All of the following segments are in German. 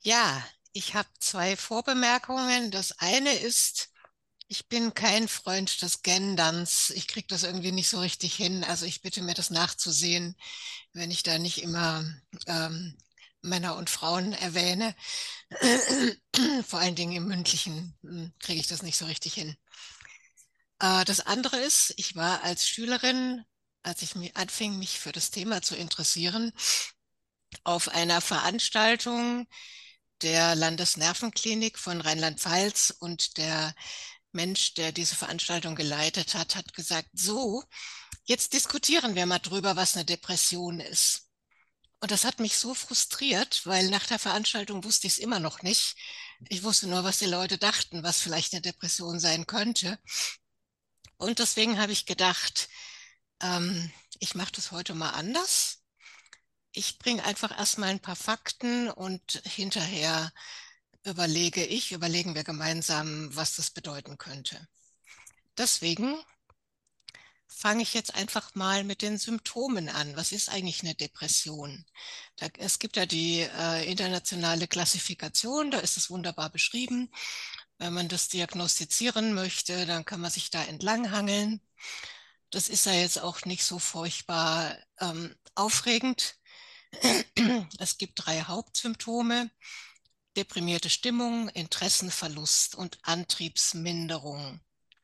Ja, ich habe zwei Vorbemerkungen. Das eine ist, ich bin kein Freund des Genderns. Ich kriege das irgendwie nicht so richtig hin. Also ich bitte mir das nachzusehen, wenn ich da nicht immer ähm, Männer und Frauen erwähne. Vor allen Dingen im mündlichen kriege ich das nicht so richtig hin. Das andere ist, ich war als Schülerin, als ich anfing, mich für das Thema zu interessieren, auf einer Veranstaltung der Landesnervenklinik von Rheinland-Pfalz, und der Mensch, der diese Veranstaltung geleitet hat, hat gesagt, so, jetzt diskutieren wir mal drüber, was eine Depression ist. Und das hat mich so frustriert, weil nach der Veranstaltung wusste ich es immer noch nicht. Ich wusste nur, was die Leute dachten, was vielleicht eine Depression sein könnte. Und deswegen habe ich gedacht, ich mache das heute mal anders. Ich bringe einfach erstmal ein paar Fakten und hinterher überlegen wir gemeinsam, was das bedeuten könnte. Deswegen fange ich jetzt einfach mal mit den Symptomen an. Was ist eigentlich eine Depression? Es gibt ja die internationale Klassifikation, da ist es wunderbar beschrieben. Wenn man das diagnostizieren möchte, dann kann man sich da entlanghangeln. Das ist ja jetzt auch nicht so furchtbar aufregend. Es gibt drei Hauptsymptome: deprimierte Stimmung, Interessenverlust und Antriebsminderung.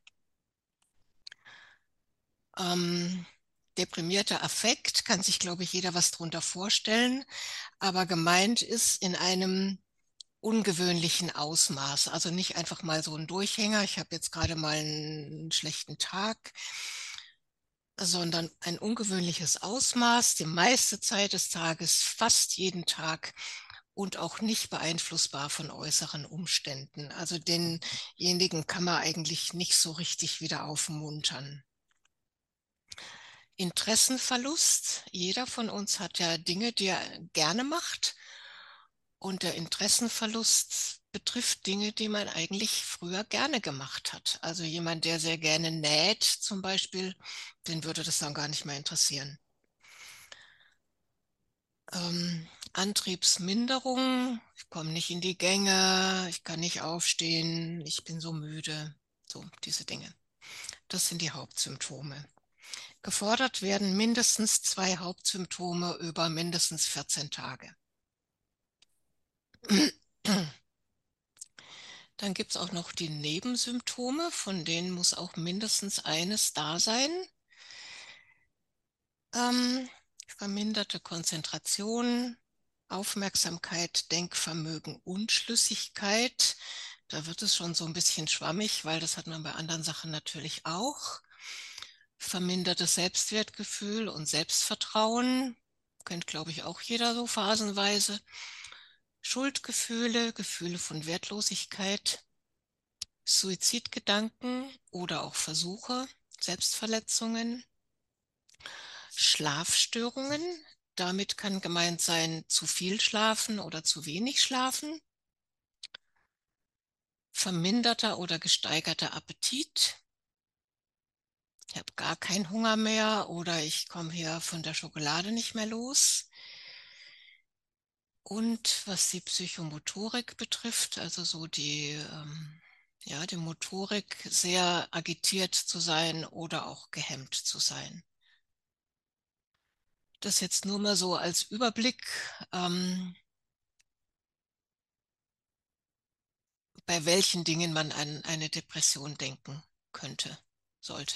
Ähm, Deprimierter Affekt, kann sich, glaube ich, jeder was drunter vorstellen, aber gemeint ist in einem ungewöhnlichen Ausmaß. Also nicht einfach mal so ein Durchhänger, ich habe jetzt gerade mal einen schlechten Tag, sondern ein ungewöhnliches Ausmaß, die meiste Zeit des Tages, fast jeden Tag, und auch nicht beeinflussbar von äußeren Umständen. Also denjenigen kann man eigentlich nicht so richtig wieder aufmuntern. Interessenverlust. Jeder von uns hat ja Dinge, die er gerne macht. Und der Interessenverlust betrifft Dinge, die man eigentlich früher gerne gemacht hat. Also jemand, der sehr gerne näht zum Beispiel, den würde das dann gar nicht mehr interessieren. Antriebsminderung, ich komme nicht in die Gänge, ich kann nicht aufstehen, ich bin so müde. So, diese Dinge. Das sind die Hauptsymptome. Gefordert werden mindestens zwei Hauptsymptome über mindestens 14 Tage. Dann gibt es auch noch die Nebensymptome, von denen muss auch mindestens eines da sein. Ähm, Verminderte Konzentration, Aufmerksamkeit, Denkvermögen, Unschlüssigkeit. Da wird es schon so ein bisschen schwammig, weil das hat man bei anderen Sachen natürlich auch. Vermindertes Selbstwertgefühl und Selbstvertrauen, kennt, glaube ich, auch jeder so phasenweise. Schuldgefühle, Gefühle von Wertlosigkeit, Suizidgedanken oder auch Versuche, Selbstverletzungen, Schlafstörungen. Damit kann gemeint sein, zu viel schlafen oder zu wenig schlafen, verminderter oder gesteigerter Appetit. Ich habe gar keinen Hunger mehr oder ich komme hier von der Schokolade nicht mehr los. Und was die Psychomotorik betrifft, also so ja, die Motorik, sehr agitiert zu sein oder auch gehemmt zu sein. Das jetzt nur mal so als Überblick, bei welchen Dingen man an eine Depression denken könnte, sollte.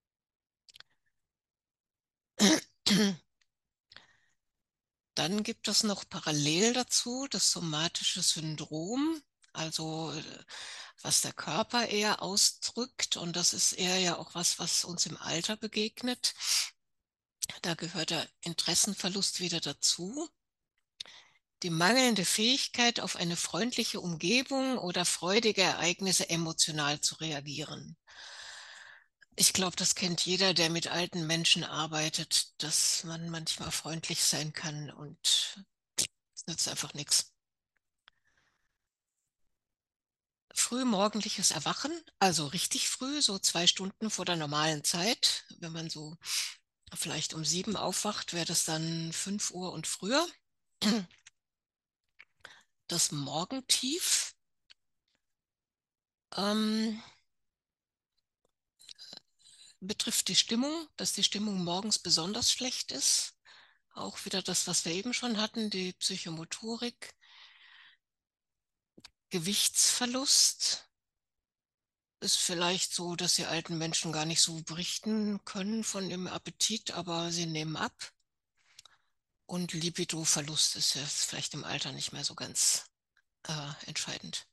Dann gibt es noch parallel dazu das somatische Syndrom, also was der Körper eher ausdrückt. Und das ist eher ja auch was, was uns im Alter begegnet. Da gehört der Interessenverlust wieder dazu. Die mangelnde Fähigkeit, auf eine freundliche Umgebung oder freudige Ereignisse emotional zu reagieren. Ich glaube, das kennt jeder, der mit alten Menschen arbeitet, dass man manchmal freundlich sein kann und es nützt einfach nichts. Frühmorgendliches Erwachen, also richtig früh, so 2 Stunden vor der normalen Zeit. Wenn man so vielleicht um 7 aufwacht, wäre das dann 5 Uhr und früher. Das Morgentief ähm, betrifft die Stimmung, dass die Stimmung morgens besonders schlecht ist. Auch wieder das, was wir eben schon hatten, die Psychomotorik, Gewichtsverlust. Ist vielleicht so, dass die alten Menschen gar nicht so berichten können von dem Appetit, aber sie nehmen ab. Und Libidoverlust ist jetzt vielleicht im Alter nicht mehr so ganz entscheidend.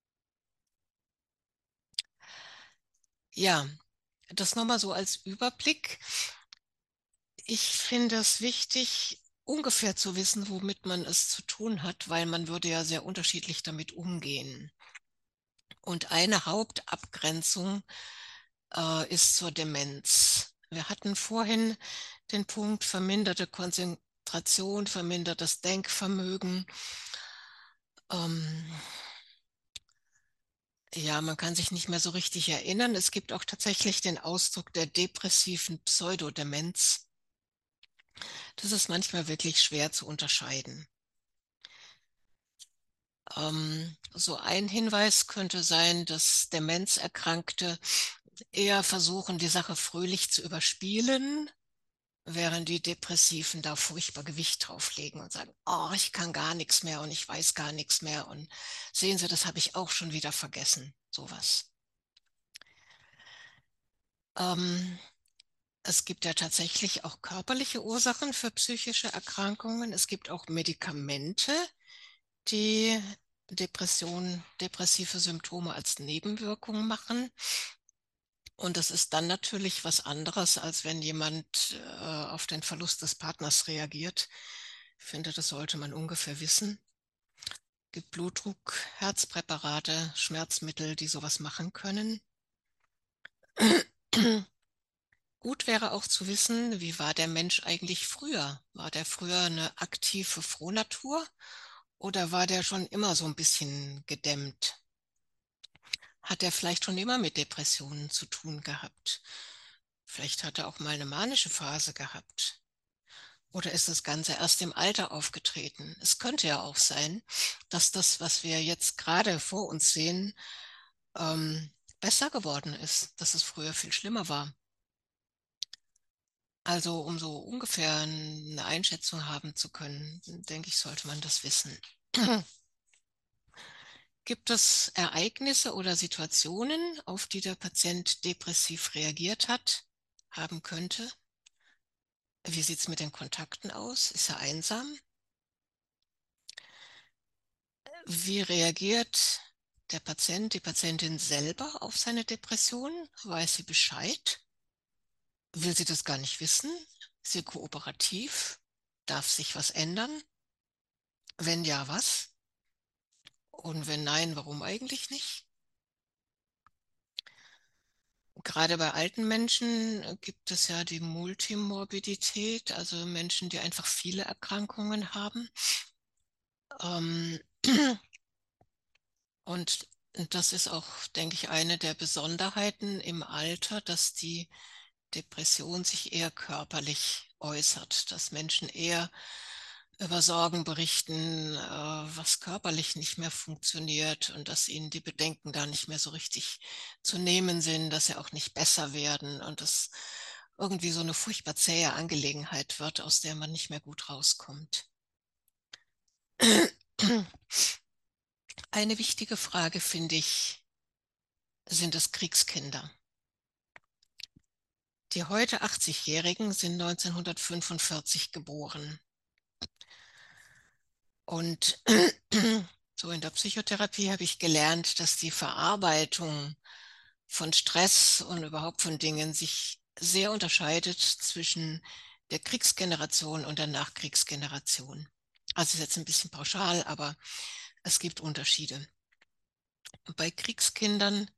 Ja, das nochmal so als Überblick. Ich finde es wichtig, ungefähr zu wissen, womit man es zu tun hat, weil man würde ja sehr unterschiedlich damit umgehen. Und eine Hauptabgrenzung ist zur Demenz. Wir hatten vorhin den Punkt verminderte Konzentration, vermindertes Denkvermögen. Ähm, ja, man kann sich nicht mehr so richtig erinnern. Es gibt auch tatsächlich den Ausdruck der depressiven Pseudodemenz. Das ist manchmal wirklich schwer zu unterscheiden. So ein Hinweis könnte sein, dass Demenzerkrankte eher versuchen, die Sache fröhlich zu überspielen, während die Depressiven da furchtbar Gewicht drauflegen und sagen, oh, ich kann gar nichts mehr und ich weiß gar nichts mehr und sehen Sie, das habe ich auch schon wieder vergessen, sowas. Ähm, Es gibt ja tatsächlich auch körperliche Ursachen für psychische Erkrankungen. Es gibt auch Medikamente, die depressive Symptome als Nebenwirkung machen. Und das ist dann natürlich was anderes, als wenn jemand auf den Verlust des Partners reagiert. Ich finde, das sollte man ungefähr wissen. Es gibt Blutdruck, Herzpräparate, Schmerzmittel, die sowas machen können. Gut wäre auch zu wissen, wie war der Mensch eigentlich früher? War der früher eine aktive Frohnatur oder war der schon immer so ein bisschen gedämmt? Hat er vielleicht schon immer mit Depressionen zu tun gehabt? Vielleicht hat er auch mal eine manische Phase gehabt. Oder ist das Ganze erst im Alter aufgetreten? Es könnte ja auch sein, dass das, was wir jetzt gerade vor uns sehen, ähm, besser geworden ist, dass es früher viel schlimmer war. Also um so ungefähr eine Einschätzung haben zu können, denke ich, sollte man das wissen. Gibt es Ereignisse oder Situationen, auf die der Patient depressiv reagiert hat, haben könnte? Wie sieht es mit den Kontakten aus? Ist er einsam? Wie reagiert der Patient, die Patientin selber auf seine Depression? Weiß sie Bescheid? Will sie das gar nicht wissen? Ist sie kooperativ? Darf sich was ändern? Wenn ja, was? Und wenn nein, warum eigentlich nicht? Gerade bei alten Menschen gibt es ja die Multimorbidität, also Menschen, die einfach viele Erkrankungen haben. Ähm, und das ist auch, denke ich, eine der Besonderheiten im Alter, dass die Depression sich eher körperlich äußert, dass Menschen eher über Sorgen berichten, was körperlich nicht mehr funktioniert und dass ihnen die Bedenken da nicht mehr so richtig zu nehmen sind, dass sie auch nicht besser werden und dass irgendwie so eine furchtbar zähe Angelegenheit wird, aus der man nicht mehr gut rauskommt. Eine wichtige Frage, finde ich, sind es Kriegskinder. Die heute 80-Jährigen sind 1945 geboren. Und so in der Psychotherapie habe ich gelernt, dass die Verarbeitung von Stress und überhaupt von Dingen sich sehr unterscheidet zwischen der Kriegsgeneration und der Nachkriegsgeneration. Also ist jetzt ein bisschen pauschal, aber es gibt Unterschiede. Bei Kriegskindern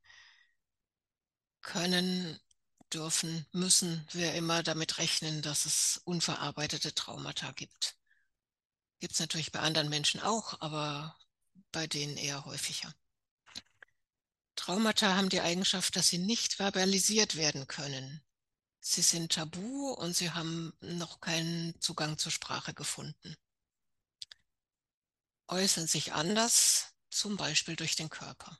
können, dürfen, müssen wir immer damit rechnen, dass es unverarbeitete Traumata gibt. Gibt es natürlich bei anderen Menschen auch, aber bei denen eher häufiger. Traumata haben die Eigenschaft, dass sie nicht verbalisiert werden können. Sie sind tabu und sie haben noch keinen Zugang zur Sprache gefunden. äußern sich anders, zum Beispiel durch den Körper.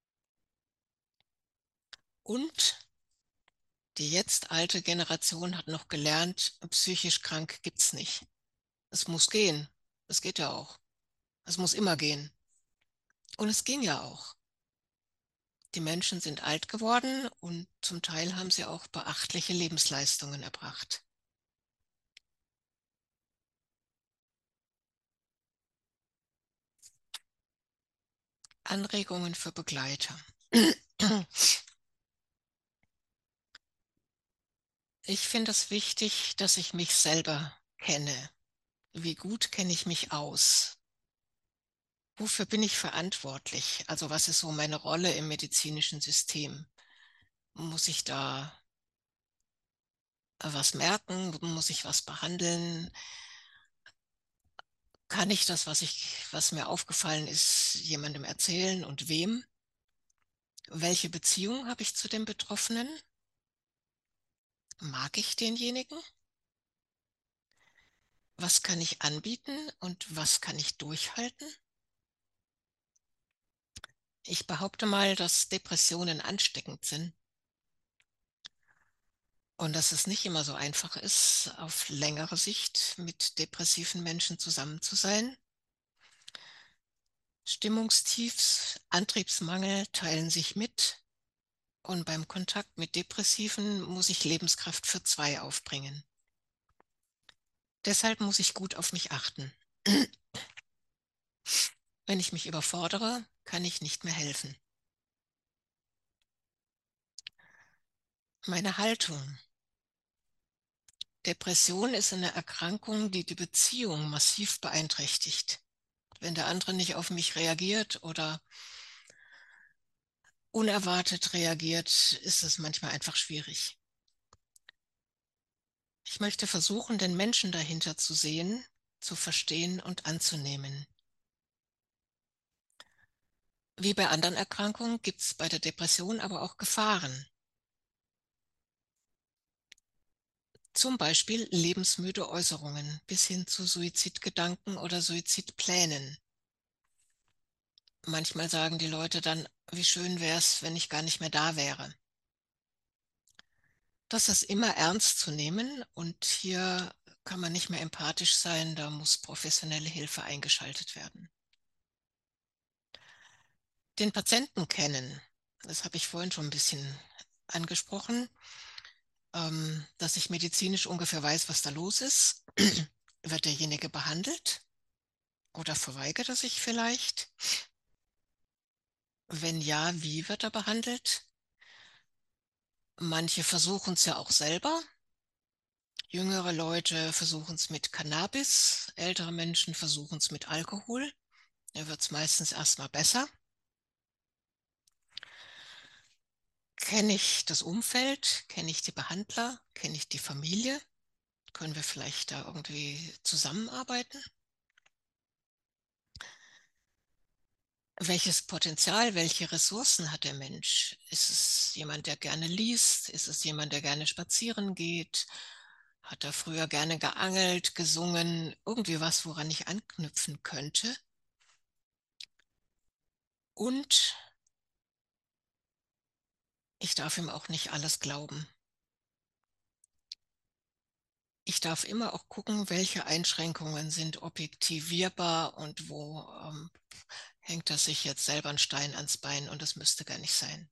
Und die jetzt alte Generation hat noch gelernt, psychisch krank gibt's nicht. Es muss gehen. Es geht ja auch. Es muss immer gehen. Und es ging ja auch. Die Menschen sind alt geworden und zum Teil haben sie auch beachtliche Lebensleistungen erbracht. Anregungen für Begleiter. Ich finde es wichtig, dass ich mich selber kenne. Wie gut kenne ich mich aus? Wofür bin ich verantwortlich? Also was ist so meine Rolle im medizinischen System? Muss ich da was merken? Muss ich was behandeln? Kann ich das, was mir aufgefallen ist, jemandem erzählen und wem? Welche Beziehung habe ich zu dem Betroffenen? Mag ich denjenigen? Was kann ich anbieten und was kann ich durchhalten? Ich behaupte mal, dass Depressionen ansteckend sind und dass es nicht immer so einfach ist, auf längere Sicht mit depressiven Menschen zusammen zu sein. Stimmungstiefs, Antriebsmangel teilen sich mit und beim Kontakt mit Depressiven muss ich Lebenskraft für zwei aufbringen. Deshalb muss ich gut auf mich achten. Wenn ich mich überfordere, kann ich nicht mehr helfen. Meine Haltung. Depression ist eine Erkrankung, die die Beziehung massiv beeinträchtigt. Wenn der andere nicht auf mich reagiert oder unerwartet reagiert, ist es manchmal einfach schwierig. Ich möchte versuchen, den Menschen dahinter zu sehen, zu verstehen und anzunehmen. Wie bei anderen Erkrankungen gibt es bei der Depression aber auch Gefahren. Zum Beispiel lebensmüde Äußerungen bis hin zu Suizidgedanken oder Suizidplänen. Manchmal sagen die Leute dann, wie schön wäre es, wenn ich gar nicht mehr da wäre. Das ist immer ernst zu nehmen und hier kann man nicht mehr empathisch sein, da muss professionelle Hilfe eingeschaltet werden. Den Patienten kennen, das habe ich vorhin schon ein bisschen angesprochen, dass ich medizinisch ungefähr weiß, was da los ist. Wird derjenige behandelt oder verweigert er sich vielleicht? Wenn ja, wie wird er behandelt? Manche versuchen es ja auch selber. Jüngere Leute versuchen es mit Cannabis, ältere Menschen versuchen es mit Alkohol. Da wird es meistens erstmal besser. Kenne ich das Umfeld? Kenne ich die Behandler? Kenne ich die Familie? Können wir vielleicht da irgendwie zusammenarbeiten? Welches Potenzial, welche Ressourcen hat der Mensch? Ist es jemand, der gerne liest? Ist es jemand, der gerne spazieren geht? Hat er früher gerne geangelt, gesungen? Irgendwie was, woran ich anknüpfen könnte? Und ich darf ihm auch nicht alles glauben. Ich darf immer auch gucken, welche Einschränkungen sind objektivierbar und wo hängt er sich jetzt selber einen Stein ans Bein und das müsste gar nicht sein.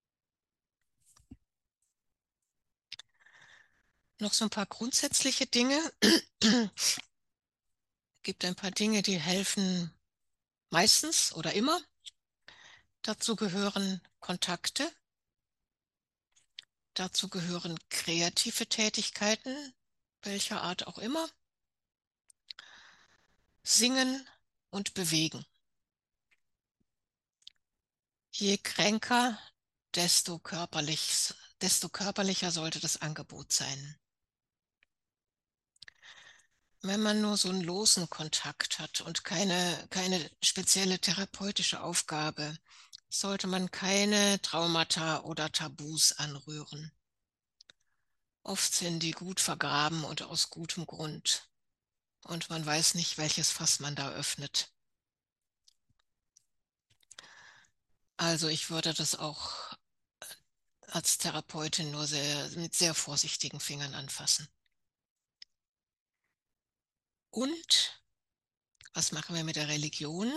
Noch so ein paar grundsätzliche Dinge. Gibt ein paar Dinge, die helfen meistens oder immer. Dazu gehören Kontakte, dazu gehören kreative Tätigkeiten, welcher Art auch immer, Singen und Bewegen. Je kränker, desto körperlicher sollte das Angebot sein. Wenn man nur so einen losen Kontakt hat und keine spezielle therapeutische Aufgabe, sollte man keine Traumata oder Tabus anrühren. Oft sind die gut vergraben und aus gutem Grund. Und man weiß nicht, welches Fass man da öffnet. Also ich würde das auch als Therapeutin nur mit sehr vorsichtigen Fingern anfassen. Und was machen wir mit der Religion?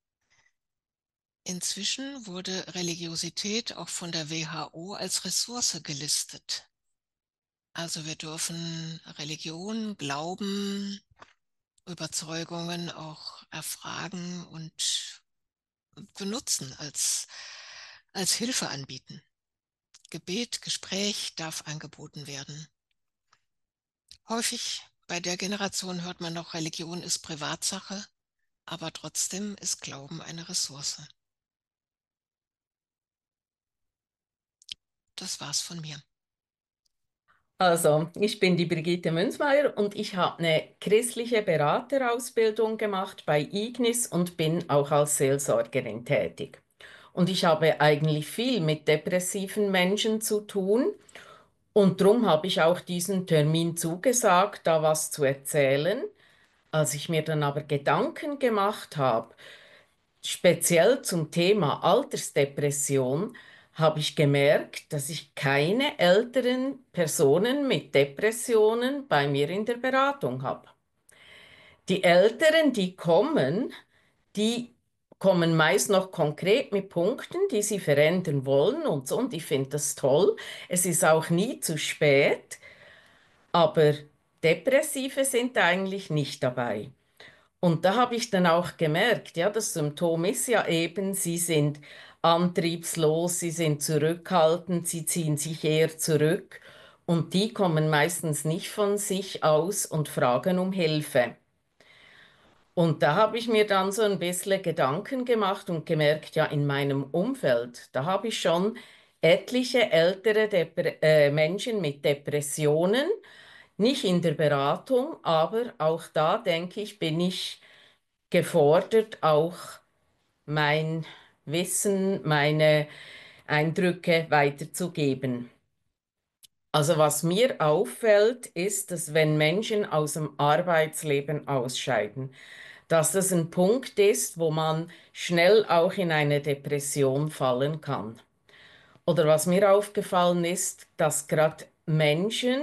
Inzwischen wurde Religiosität auch von der WHO als Ressource gelistet. Also wir dürfen Religion, Glauben, Überzeugungen auch erfragen und benutzen, als Hilfe anbieten. Gebet, Gespräch darf angeboten werden. Häufig bei der Generation hört man noch, Religion ist Privatsache, aber trotzdem ist Glauben eine Ressource. Das war's von mir. Also, ich bin die Brigitte Münzmeier und ich habe eine christliche Beraterausbildung gemacht bei Ignis und bin auch als Seelsorgerin tätig. Und ich habe eigentlich viel mit depressiven Menschen zu tun und darum habe ich auch diesen Termin zugesagt, da was zu erzählen. Als ich mir dann aber Gedanken gemacht habe, speziell zum Thema Altersdepression, habe ich gemerkt, dass ich keine älteren Personen mit Depressionen bei mir in der Beratung habe. Die Älteren, die kommen meist noch konkret mit Punkten, die sie verändern wollen und so, und ich finde das toll. Es ist auch nie zu spät, aber Depressive sind eigentlich nicht dabei. Und da habe ich dann auch gemerkt, ja, das Symptom ist ja eben, sie sind antriebslos, sie sind zurückhaltend, sie ziehen sich eher zurück und die kommen meistens nicht von sich aus und fragen um Hilfe. Und da habe ich mir dann so ein bisschen Gedanken gemacht und gemerkt, ja, in meinem Umfeld, da habe ich schon etliche ältere Menschen mit Depressionen, nicht in der Beratung, aber auch da denke ich, bin ich gefordert, auch mein Wissen, meine Eindrücke weiterzugeben. Also was mir auffällt, ist, dass wenn Menschen aus dem Arbeitsleben ausscheiden, dass das ein Punkt ist, wo man schnell auch in eine Depression fallen kann. Oder was mir aufgefallen ist, dass gerade Menschen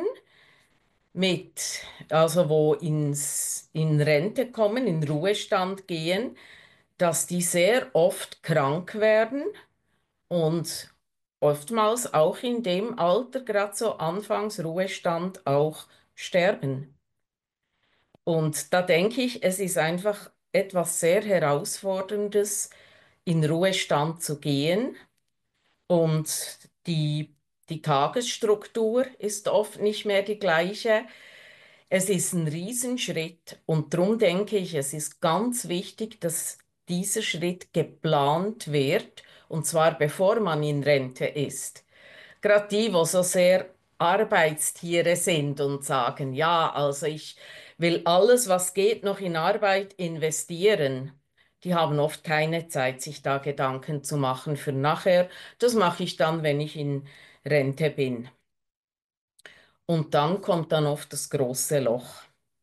also wo in Rente kommen, in Ruhestand gehen, dass die sehr oft krank werden und oftmals auch in dem Alter, gerade so Anfangsruhestand, auch sterben. Und da denke ich, es ist einfach etwas sehr Herausforderndes, in Ruhestand zu gehen und die, die Tagesstruktur ist oft nicht mehr die gleiche. Es ist ein Riesenschritt und darum denke ich, es ist ganz wichtig, dass dieser Schritt geplant wird und zwar bevor man in Rente ist. Gerade die, wo so sehr Arbeitstiere sind und sagen, ja, also ich will alles, was geht, noch in Arbeit investieren. Die haben oft keine Zeit, sich da Gedanken zu machen für nachher. Das mache ich dann, wenn ich in Rente bin. Und dann kommt dann oft das große Loch.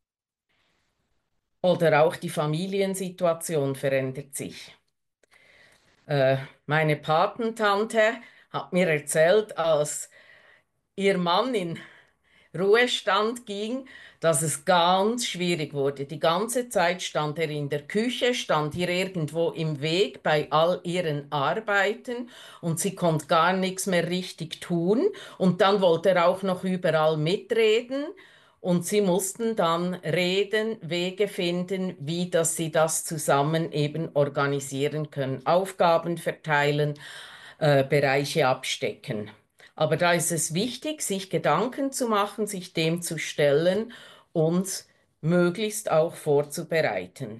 Oder auch die Familiensituation verändert sich. Äh, Meine Patentante hat mir erzählt, als ihr Mann in Ruhestand ging, dass es ganz schwierig wurde. Die ganze Zeit stand er in der Küche, stand ihr irgendwo im Weg bei all ihren Arbeiten und sie konnte gar nichts mehr richtig tun. Und dann wollte er auch noch überall mitreden. Und sie mussten dann reden, Wege finden, wie dass sie das zusammen eben organisieren können, Aufgaben verteilen, Bereiche abstecken. Aber da ist es wichtig, sich Gedanken zu machen, sich dem zu stellen und möglichst auch vorzubereiten.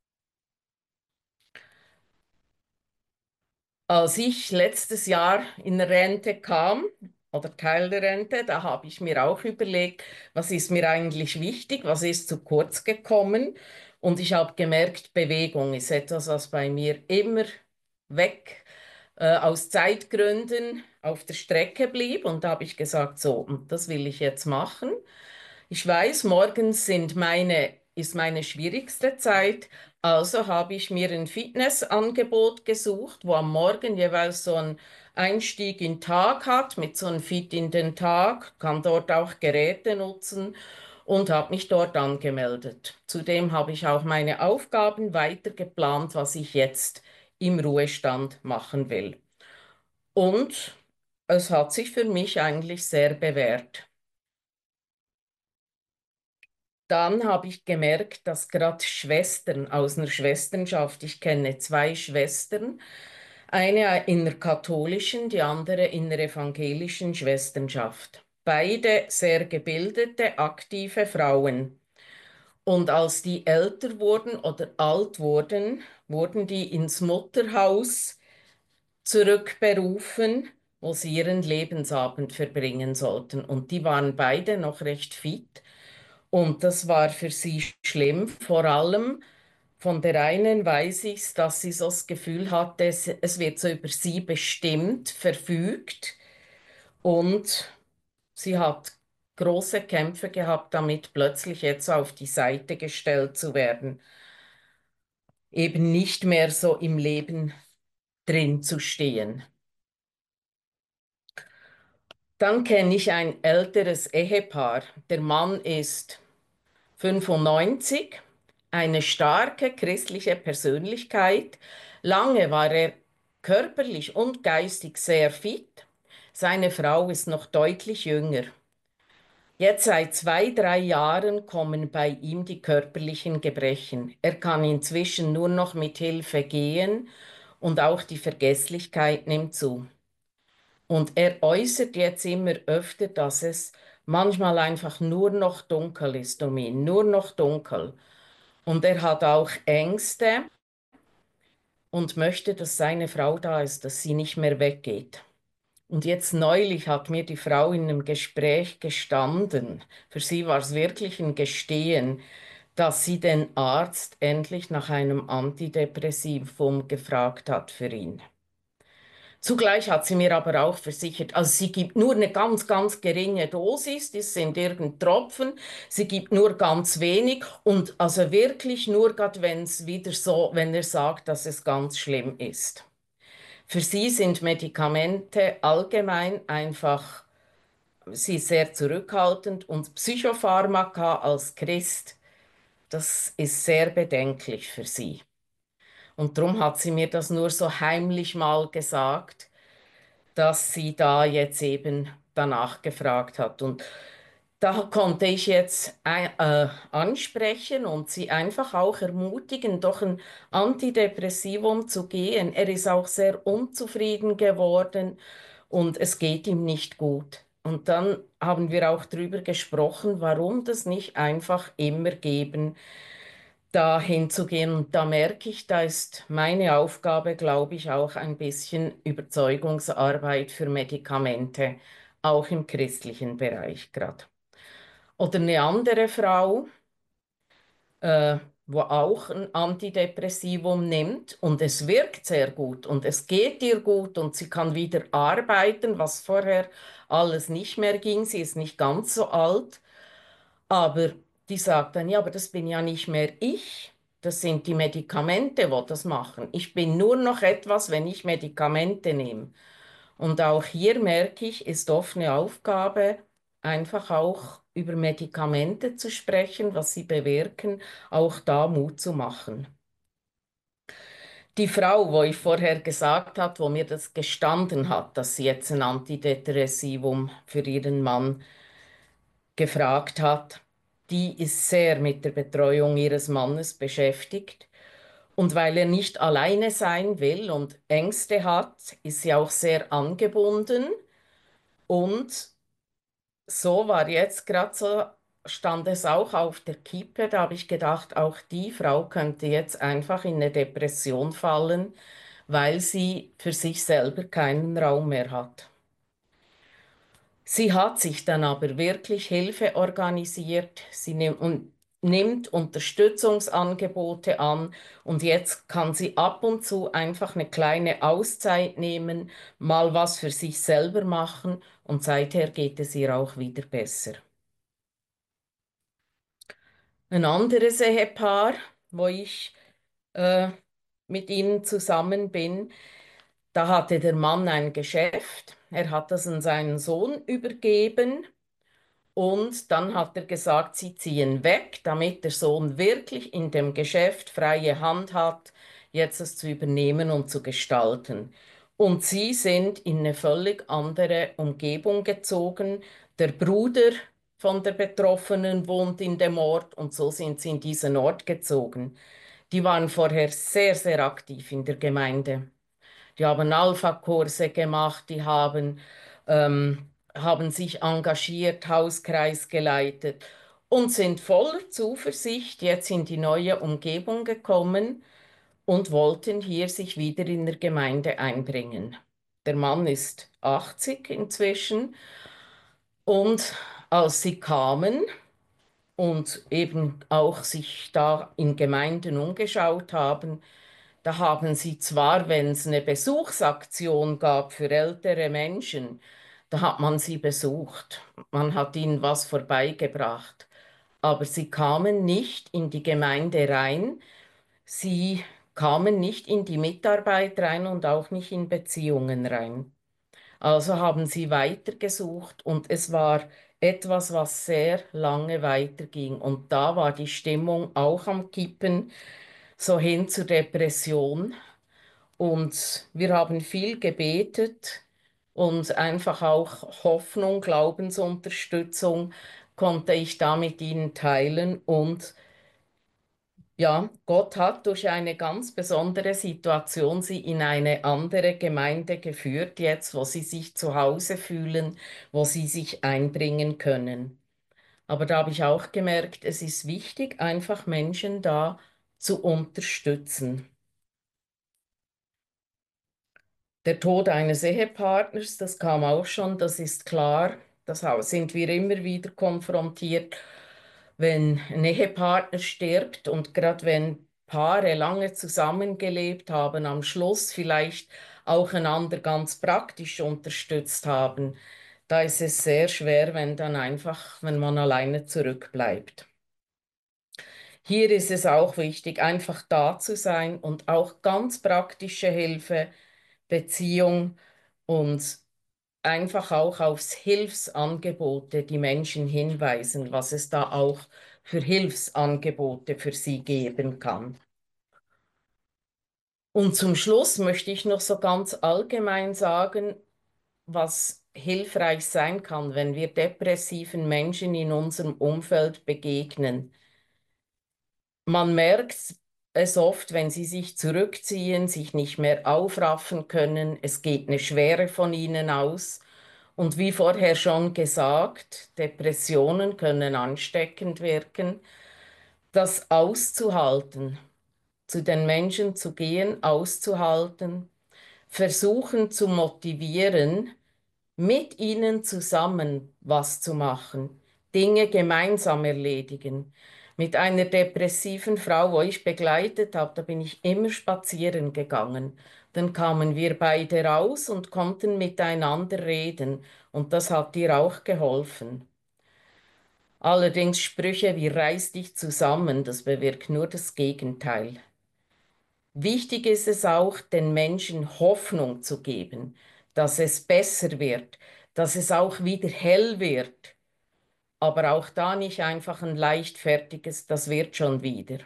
Als ich letztes Jahr in Rente kam, oder Teil der Rente, da habe ich mir auch überlegt, was ist mir eigentlich wichtig, was ist zu kurz gekommen. Und ich habe gemerkt, Bewegung ist etwas, was bei mir immer weg, aus Zeitgründen auf der Strecke blieb. Und da habe ich gesagt, so, und das will ich jetzt machen. Ich weiß, morgens sind meine ist meine schwierigste Zeit. Also habe ich mir ein Fitnessangebot gesucht, wo am Morgen jeweils so ein Einstieg in den Tag hat, mit so einem Fit in den Tag, kann dort auch Geräte nutzen und habe mich dort angemeldet. Zudem habe ich auch meine Aufgaben weiter geplant, was ich jetzt im Ruhestand machen will. Und es hat sich für mich eigentlich sehr bewährt. Dann habe ich gemerkt, dass gerade Schwestern aus einer Schwesternschaft, ich kenne zwei Schwestern, eine in der katholischen, die andere in der evangelischen Schwesternschaft. Beide sehr gebildete, aktive Frauen. Und als die älter wurden oder alt wurden, wurden die ins Mutterhaus zurückberufen, wo sie ihren Lebensabend verbringen sollten. Und die waren beide noch recht fit. Und das war für sie schlimm. Vor allem von der einen weiß ich, dass sie so das Gefühl hatte, es wird so über sie bestimmt, verfügt. Und sie hat große Kämpfe gehabt, damit plötzlich jetzt auf die Seite gestellt zu werden, eben nicht mehr so im Leben drin zu stehen. Dann kenne ich ein älteres Ehepaar. Der Mann ist 95, eine starke christliche Persönlichkeit. Lange war er körperlich und geistig sehr fit. Seine Frau ist noch deutlich jünger. Jetzt seit 2, 3 Jahren kommen bei ihm die körperlichen Gebrechen. Er kann inzwischen nur noch mit Hilfe gehen und auch die Vergesslichkeit nimmt zu. Und er äußert jetzt immer öfter, dass es manchmal einfach nur noch dunkel ist um ihn, nur noch dunkel. Und er hat auch Ängste und möchte, dass seine Frau da ist, dass sie nicht mehr weggeht. Und jetzt neulich hat mir die Frau in einem Gespräch gestanden, für sie war es wirklich ein Gestehen, dass sie den Arzt endlich nach einem Antidepressivum gefragt hat für ihn. Zugleich hat sie mir aber auch versichert, also sie gibt nur eine ganz, ganz geringe Dosis, das sind irgendein Tropfen, sie gibt nur ganz wenig und also wirklich nur gerade, wenn es wieder so, wenn er sagt, dass es ganz schlimm ist. Für sie sind Medikamente allgemein einfach, sie ist sehr zurückhaltend und Psychopharmaka als Christ, das ist sehr bedenklich für sie. Und darum hat sie mir das nur so heimlich mal gesagt, dass sie da jetzt eben danach gefragt hat. Und da konnte ich jetzt ansprechen und sie einfach auch ermutigen, doch ein Antidepressivum zu gehen. Er ist auch sehr unzufrieden geworden und es geht ihm nicht gut. Und dann haben wir auch darüber gesprochen, warum das nicht einfach immer geben da hinzugehen. Und da merke ich, da ist meine Aufgabe, glaube ich, auch ein bisschen Überzeugungsarbeit für Medikamente, auch im christlichen Bereich gerade. Oder eine andere Frau, äh, wo auch ein Antidepressivum nimmt und es wirkt sehr gut und es geht ihr gut und sie kann wieder arbeiten, was vorher alles nicht mehr ging. Sie ist nicht ganz so alt. Aber die sagt dann, ja, aber das bin ja nicht mehr ich. Das sind die Medikamente, wo das machen. Ich bin nur noch etwas, wenn ich Medikamente nehme. Und auch hier merke ich, ist oft eine Aufgabe, einfach auch über Medikamente zu sprechen, was sie bewirken, auch da Mut zu machen. Die Frau, wo ich vorher gesagt habe, wo mir das gestanden hat, dass sie jetzt ein Antidepressivum für ihren Mann gefragt hat, die ist sehr mit der Betreuung ihres Mannes beschäftigt. Und weil er nicht alleine sein will und Ängste hat, ist sie auch sehr angebunden. Und so war jetzt gerade so, stand es auch auf der Kippe. Da habe ich gedacht, auch die Frau könnte jetzt einfach in eine Depression fallen, weil sie für sich selber keinen Raum mehr hat. Sie hat sich dann aber wirklich Hilfe organisiert. Sie nimmt Unterstützungsangebote an und jetzt kann sie ab und zu einfach eine kleine Auszeit nehmen, mal was für sich selber machen und seither geht es ihr auch wieder besser. Ein anderes Ehepaar, wo ich äh, mit ihnen zusammen bin, da hatte der Mann ein Geschäft. Er hat das an seinen Sohn übergeben. Und dann hat er gesagt, sie ziehen weg, damit der Sohn wirklich in dem Geschäft freie Hand hat, jetzt es zu übernehmen und zu gestalten. Und sie sind in eine völlig andere Umgebung gezogen. Der Bruder von der Betroffenen wohnt in dem Ort und so sind sie in diesen Ort gezogen. Die waren vorher sehr, sehr aktiv in der Gemeinde. Die haben Alpha-Kurse gemacht, haben sich engagiert, Hauskreis geleitet und sind voller Zuversicht jetzt in die neue Umgebung gekommen und wollten hier sich wieder in der Gemeinde einbringen. Der Mann ist 80 inzwischen und als sie kamen, und eben auch sich da in Gemeinden umgeschaut haben, da haben sie zwar, wenn es eine Besuchsaktion gab für ältere Menschen, da hat man sie besucht, man hat ihnen was vorbeigebracht, aber sie kamen nicht in die Gemeinde rein, sie kamen nicht in die Mitarbeit rein und auch nicht in Beziehungen rein. Also haben sie weitergesucht und es war etwas, was sehr lange weiterging. Und da war die Stimmung auch am Kippen, so hin zur Depression. Und wir haben viel gebetet und einfach auch Hoffnung, Glaubensunterstützung konnte ich da mit ihnen teilen. Und ja, Gott hat durch eine ganz besondere Situation sie in eine andere Gemeinde geführt, jetzt, wo sie sich zu Hause fühlen, wo sie sich einbringen können. Aber da habe ich auch gemerkt, es ist wichtig, einfach Menschen da zu unterstützen. Der Tod eines Ehepartners, das kam auch schon, das ist klar, sind wir immer wieder konfrontiert, wenn ein Ehepartner stirbt und gerade wenn Paare lange zusammengelebt haben, am Schluss vielleicht auch einander ganz praktisch unterstützt haben, da ist es sehr schwer, wenn man alleine zurückbleibt. Hier ist es auch wichtig, einfach da zu sein und auch ganz praktische Hilfe, Beziehung und einfach auch aufs Hilfsangebote die Menschen hinweisen, was es da auch für Hilfsangebote für sie geben kann. Und zum Schluss möchte ich noch so ganz allgemein sagen, was hilfreich sein kann, wenn wir depressiven Menschen in unserem Umfeld begegnen. Man merkt es oft, wenn sie sich zurückziehen, sich nicht mehr aufraffen können, es geht eine Schwere von ihnen aus. Und wie vorher schon gesagt, Depressionen können ansteckend wirken. Das auszuhalten, zu den Menschen zu gehen, auszuhalten, versuchen zu motivieren, mit ihnen zusammen was zu machen, Dinge gemeinsam erledigen. Mit einer depressiven Frau, wo ich begleitet habe, da bin ich immer spazieren gegangen. Dann kamen wir beide raus und konnten miteinander reden. Und das hat ihr auch geholfen. Allerdings Sprüche wie reiß dich zusammen, das bewirkt nur das Gegenteil. Wichtig ist es auch, den Menschen Hoffnung zu geben, dass es besser wird, dass es auch wieder hell wird, aber auch da nicht einfach ein leichtfertiges, das wird schon wieder.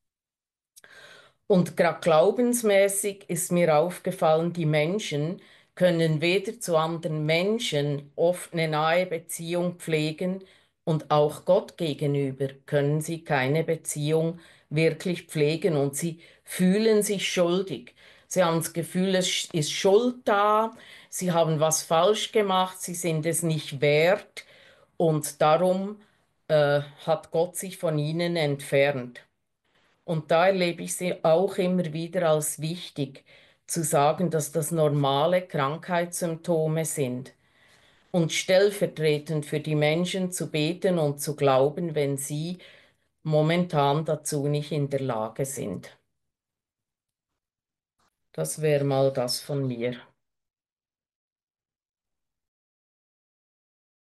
Und gerade glaubensmäßig ist mir aufgefallen, die Menschen können weder zu anderen Menschen oft eine nahe Beziehung pflegen und auch Gott gegenüber können sie keine Beziehung wirklich pflegen und sie fühlen sich schuldig. Sie haben das Gefühl, es ist Schuld da, sie haben was falsch gemacht, sie sind es nicht wert und darum hat Gott sich von ihnen entfernt. Und da erlebe ich sie auch immer wieder als wichtig, zu sagen, dass das normale Krankheitssymptome sind und stellvertretend für die Menschen zu beten und zu glauben, wenn sie momentan dazu nicht in der Lage sind. Das wäre mal das von mir.